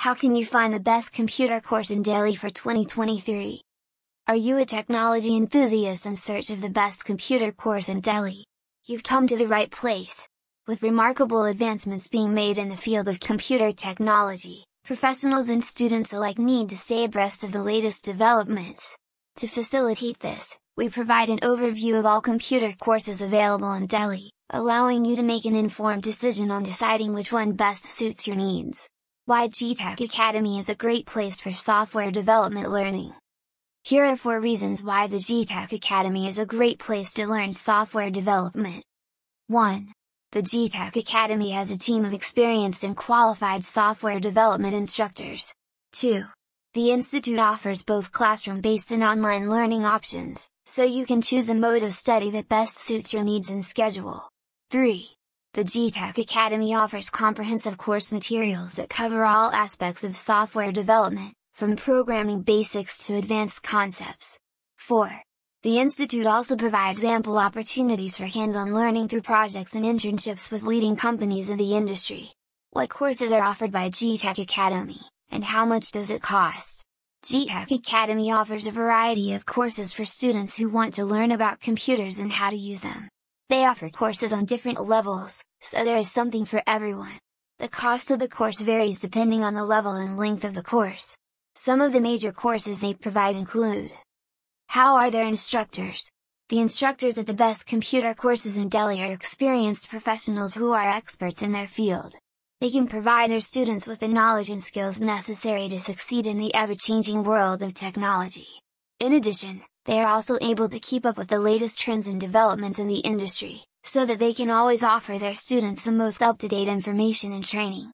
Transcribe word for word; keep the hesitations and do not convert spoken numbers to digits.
How can you find the best computer course in Delhi for twenty twenty-three? Are you a technology enthusiast in search of the best computer course in Delhi? You've come to the right place! With remarkable advancements being made in the field of computer technology, professionals and students alike need to stay abreast of the latest developments. To facilitate this, we provide an overview of all computer courses available in Delhi, allowing you to make an informed decision on deciding which one best suits your needs. Why G Tech Academy is a great place for software development learning. Here are four reasons why the G Tech Academy is a great place to learn software development. one. The G Tech Academy has a team of experienced and qualified software development instructors. two. The institute offers both classroom-based and online learning options, so you can choose the mode of study that best suits your needs and schedule. three. The G Tech Academy offers comprehensive course materials that cover all aspects of software development, from programming basics to advanced concepts. four. The institute also provides ample opportunities for hands-on learning through projects and internships with leading companies in the industry. What courses are offered by G Tech Academy, and how much does it cost? G Tech Academy offers a variety of courses for students who want to learn about computers and how to use them. They offer courses on different levels, so there is something for everyone. The cost of the course varies depending on the level and length of the course. Some of the major courses they provide include: how are their instructors? The instructors at the best computer courses in Delhi are experienced professionals who are experts in their field. They can provide their students with the knowledge and skills necessary to succeed in the ever-changing world of technology. In addition, they are also able to keep up with the latest trends and developments in the industry, so that they can always offer their students the most up-to-date information and training.